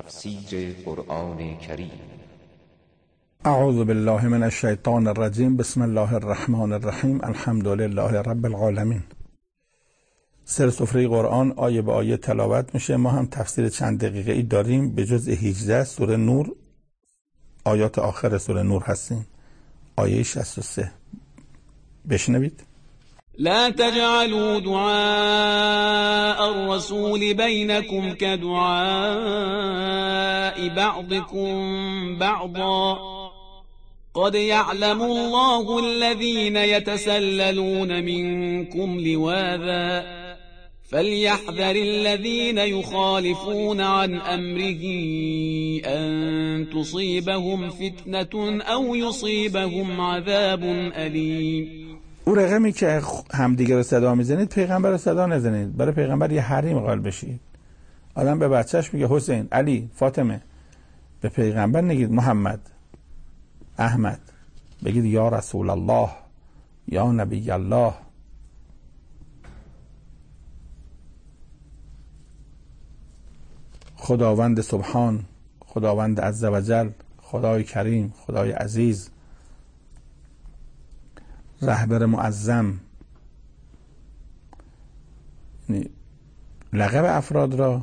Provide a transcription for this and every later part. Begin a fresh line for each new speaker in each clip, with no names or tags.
تفسیر قرآن کریم.
اعوذ بالله من الشیطان الرجیم. بسم الله الرحمن الرحیم. الحمد لله رب العالمین. سر سفره قرآن آیه به آیه تلاوت میشه. ما هم تفسیر چند دقیقه ای داریم به جزء 18 سوره نور، آیات آخر سوره نور هستیم. آیه 63 بشنوید.
لا تجعلوا دعاء الرسول بينكم كدعاء بعضكم بعضا قد يعلم الله الذين يتسللون منكم لواذا فليحذر الذين يخالفون عن أمره أن تصيبهم فتنة أو يصيبهم عذاب أليم.
او رقمی که همدیگه رو صدا میزنید پیغمبر رو صدا نزنید. برای پیغمبر یه حریم قائل بشید. آدم به بچهش میگه حسین، علی، فاطمه. به پیغمبر نگید محمد، احمد. بگید یا رسول الله، یا نبی الله. خداوند سبحان، خداوند عزوجل، خدای کریم، خدای عزیز، رهبر معظم. لقب افراد را،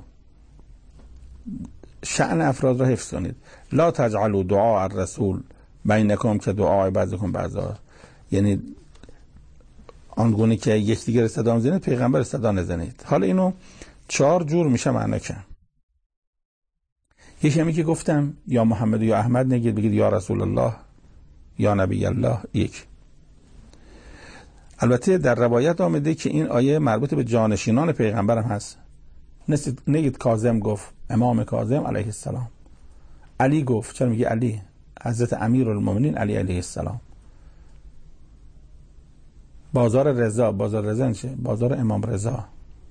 شأن افراد را حفظ کنید. لا تجعلوا دعاء الرسول بینکم که دعاء بعضکم بعضا، یعنی آنگونه که یکدیگر را صدا میزنید پیغمبر صدا نزنید. حالا اینو 4 جور میشه معنا کرد. یکی همی که گفتم یا محمد یا احمد نگید، بگید یا رسول الله، یا نبی الله. یک. البته در روایت آمده که این آیه مربوط به جانشینان پیغمبر هم هست. نگید کاظم گفت، امام کاظم علیه السلام. علی گفت، چرا میگه علی؟ حضرت امیرالمومنین علی علیه السلام. بازار رضا، بازار رضا چه؟ بازار امام رضا.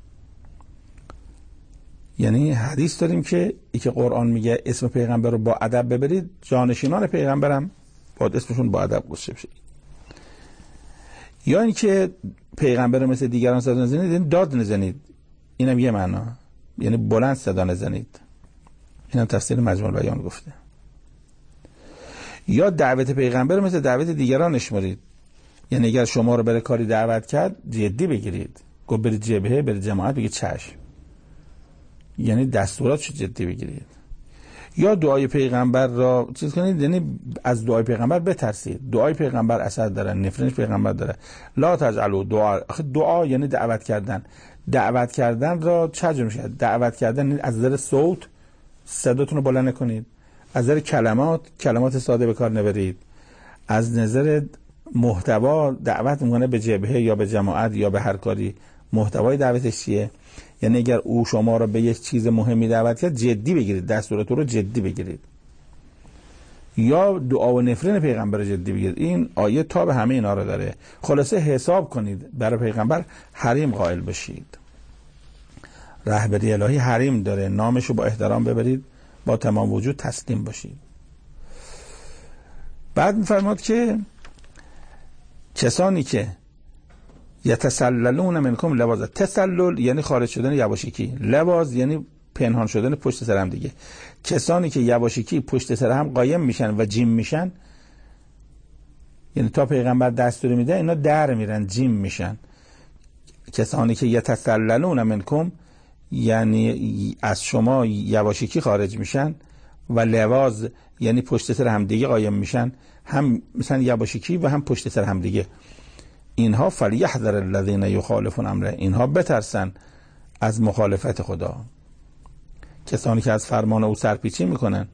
یعنی حدیث داریم که ای که قرآن میگه اسم پیغمبر رو با ادب ببرید، جانشینان پیغمبرم باید اسمشون با ادب گفته بشه. یا اینکه پیغمبر رو مثل دیگران صدا نزنید، یعنی داد نزنید. اینم یه معنا، یعنی بلند صدا نزنید. اینم تفسیر مجموع البیان گفته. یا دعوت پیغمبر رو مثل دعوت دیگران نشمرید، یعنی اگر شما رو برای کاری دعوت کرد جدی بگیرید. گفت برید جبهه، برید جماعت، بگید چشم، یعنی دستوراتش جدی بگیرید. یا دعای پیغمبر را چیز کنید، یعنی از دعای پیغمبر بترسید. دعای پیغمبر اثر داره، نفرینش پیغمبر داره. لا تجعلوا دعا یعنی دعوت کردن. دعوت کردن را چه جور میشه؟ دعوت کردن از نظر صوت صداتون رو بلند نکنید، از نظر کلمات ساده به کار نبرید، از نظر محتوا دعوت میکنه به جبهه یا به جماعت یا به هر کاری. محتوای دعوتش چیه؟ یعنی اگر او شما رو به یک چیز مهمی دعوت کرد جدی بگیرید، دستورات رو جدی بگیرید. یا دعا و نفرین پیغمبر رو جدی بگیرید. این آیه تا به همه اینا رو داره. خلاصه حساب کنید، برای پیغمبر حریم قائل بشید. رهبری الهی حریم داره، نامش رو با احترام ببرید، با تمام وجود تسلیم باشید. بعد می‌فرماد که کسانی که یتسللون منکم لوازا، تسلل یعنی خارج شدن یواشکی، لواز یعنی پنهان شدن پشت سر هم دیگه. کسانی که یواشکی پشت سر هم قایم میشن و جیم میشن، یعنی تا پیغمبر دستور میده اینا در میرن، جیم میشن. کسانی که یتسللون منکم یعنی از شما یواشکی خارج میشن، و لواز یعنی پشت سر هم دیگه قایم میشن، هم مثلا یواشکی و هم پشت سر هم دیگه. اینها فلیحذر الذین یخالفون امره، اینها بترسن از مخالفت خدا. کسانی که از فرمان او سرپیچی میکنن،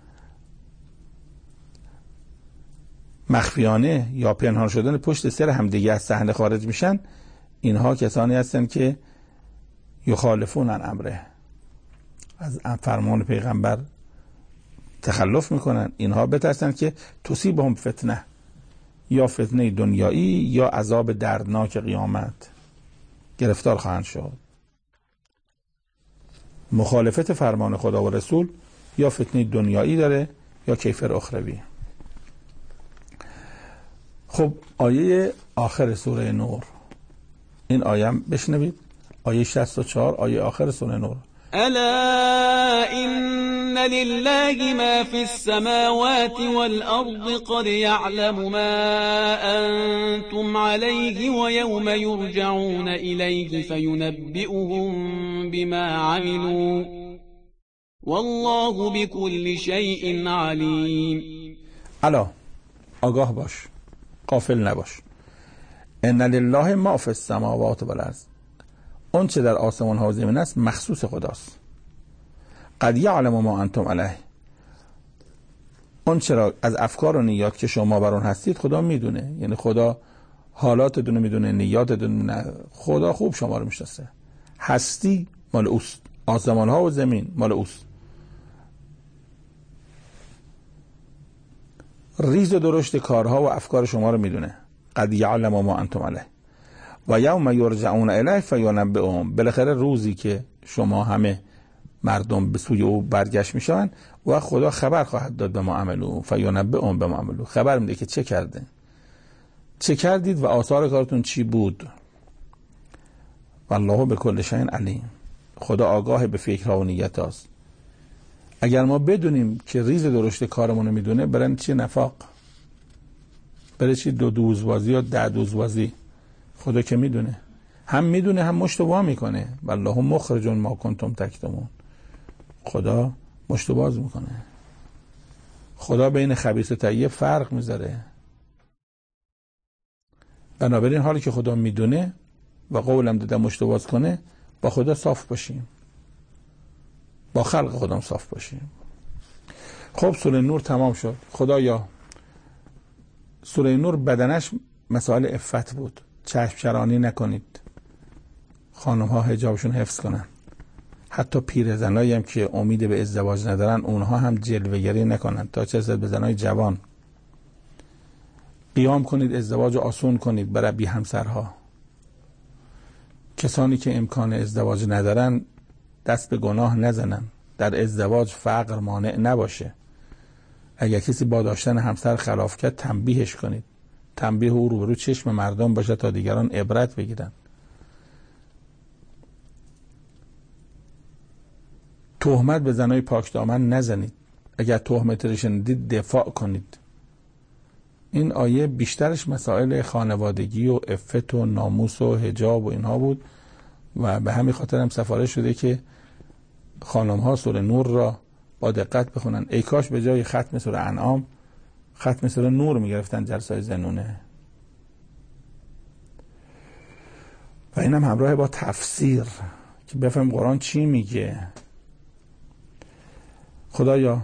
مخفیانه یا پنهان شدن پشت سر همدیگه از صحنه خارج میشن، اینها کسانی هستن که یخالفون عن امره، از فرمان پیغمبر تخلف میکنن. اینها بترسن که تصیبهم فتنه، یا فتنه دنیایی یا عذاب دردناک قیامت گرفتار خواهند شد. مخالفت فرمان خدا و رسول یا فتنه دنیایی داره یا کیفر اخروی. خب آیه آخر سوره نور، این آیه هم بشنوید، آیه 64 آیه آخر سوره نور.
الا ان لله ما في السماوات والارض قد يعلم ما انتم عليه ويوم يرجعون اليه فينبئهم بما عملوا والله بكل شيء علیم.
الا آگاه باش، غافل نباش. ان لله ما فی السماوات والارض، اون چه در آسمان ها و زمین است مخصوص خداست. قد یعلم ما انتم علیه، اون چرا از افکار و نیات که شما بر اون هستید خدا میدونه. یعنی خدا حالاتتون رو میدونه، نیاتتون میدونه. خدا خوب شما رو میشناسه. هستی مال اوست، آسمان ها و زمین مال اوست. ریز و درشت کارها و افکار شما رو میدونه. قد یعلم ما انتم علیه و یوم یرجعون الیه فینبئهم، بالاخره روزی که شما همه مردم به سوی او برگشت میشن و خدا خبر خواهد داد به ما عملو فینبئهم بما عملو، خبر میده که چه کرده، چه کردید و آثار کارتون چی بود. والله بكل شیء علیم، خدا آگاه به فکرها و نیت هاست. اگر ما بدونیم که ریز درشت کارمون رو میدونه، برای چی نفاق، برای چی دو دوزبازی یا 10 دوزبازی؟ خدا که میدونه، هم میدونه هم مشت وا میکنه. والله مخرج ما کنتم تکتمون، خدا مشت باز میکنه. خدا بین خبیث و طیب فرق میذاره. بنابراین حالی که خدا میدونه و قولم داده مشت باز کنه، با خدا صاف باشیم، با خلق خدا صاف باشیم. خب سوره نور تمام شد. خدایا سوره نور بدنش مسائل عفت بود. چشم چرانی نکنید، خانم ها حجابشون حفظ کنن. حتی پیرزنایی هم که امید به ازدواج ندارن، اونها هم جلوه‌گری نکنن. تا چه رسد به زنای جوان، قیام کنید، ازدواج آسون کنید برای بی همسرها. کسانی که امکان ازدواج ندارن دست به گناه نزنن. در ازدواج فقر مانع نباشه. اگر کسی با داشتن همسر خلاف کرد، تنبیهش کنید. تنبیه او روبرو چشم مردم باشه تا دیگران عبرت بگیرن. تهمت به زنای پاکدامن نزنید. اگر تهمت رو شنیدید دفاع کنید. این آیه بیشترش مسائل خانوادگی و عفت و ناموس و حجاب و اینها بود و به همین خاطر هم سفارش شده که خانم ها سوره نور را با دقت بخونن. ای کاش به جای ختم سوره انعام ختم سوره نور میگرفتن جلسای زنونه. و اینم همراه با تفسیر که بفهم قرآن چی میگه. خدایا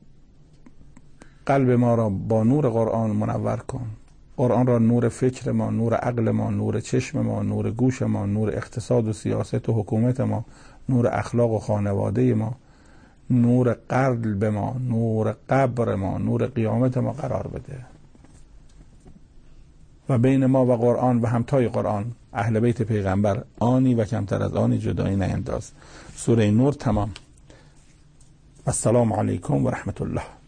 قلب ما را با نور قرآن منور کن. قرآن را نور فکر ما، نور عقل ما، نور چشم ما، نور گوش ما، نور اقتصاد و سیاست و حکومت ما، نور اخلاق و خانواده ما، نور قلب ما، نور قبر ما، نور قیامت ما قرار بده. و بین ما و قرآن و همتای قرآن اهل بیت پیغمبر آنی و کمتر از آنی جدایی نینداز. سوره نور تمام. السلام علیکم و رحمت الله.